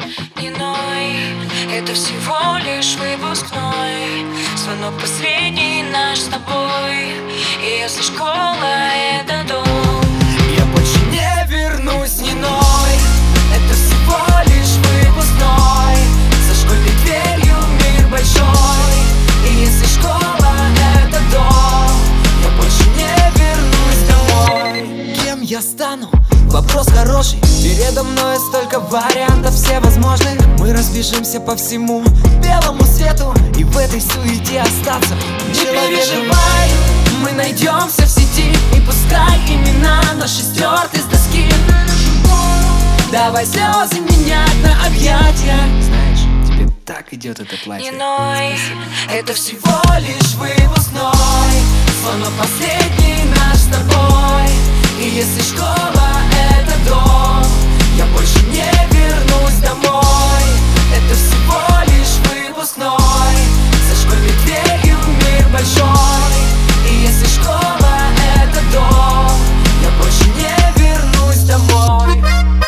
Не ной, это всего лишь выпускной, звонок последний наш с тобой. И если школа — это дом, я больше не вернусь, не ной. Это всего лишь выпускной, за школьной дверью мир большой. И если школа — это дом, я больше не вернусь домой. Кем я стану? Вопрос хороший. Передо мной столько вариантов всевозможных. Мы разбежимся по всему белому свету, и в этой суете остаться не переживай, мы найдемся в сети. И пускай имена наши стерты с доски, давай слезы менять на объятия. Знаешь, тебе так идет это платье. не ной, Это всего лишь выпускной, звонок последний наш с тобой. И если школа — это дом, я больше не вернусь домой. Это всего лишь выпускной, за школьной дверью мир большой. И если школа — это дом, я больше не вернусь домой.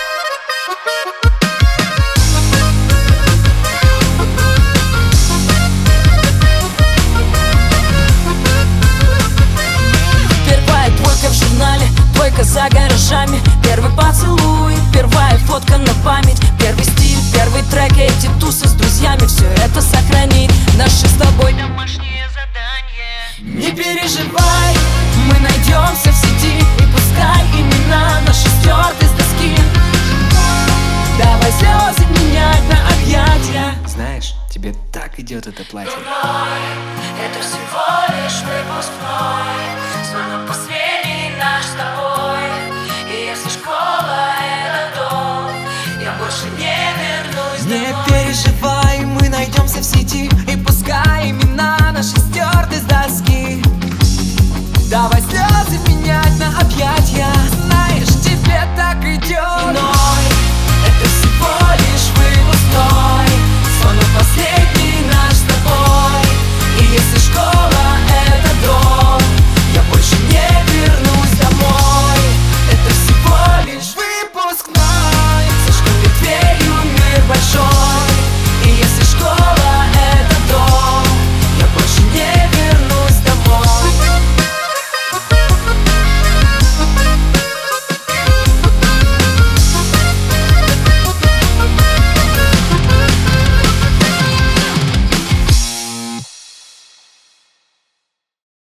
Первая двойка в журнале, двойка за гаражами. Первый поцелуй, первая фотка на память. Первый стиль, первый трек, эти тусы с друзьями. Все это сохранит наши с тобой домашние задания. Не переживай, мы найдемся в сети. И пускай имена наши стерты с доски, давай слезы менять на объятия. Знаешь, тебе так идет это платье. это всего лишь выпускной, звонок последний наш с тобой. И если школа — это дом, я больше не вернусь Не домой. переживай, мы найдемся в сети. И пускай имена наши стерты с доски, давай слезы менять на объятия.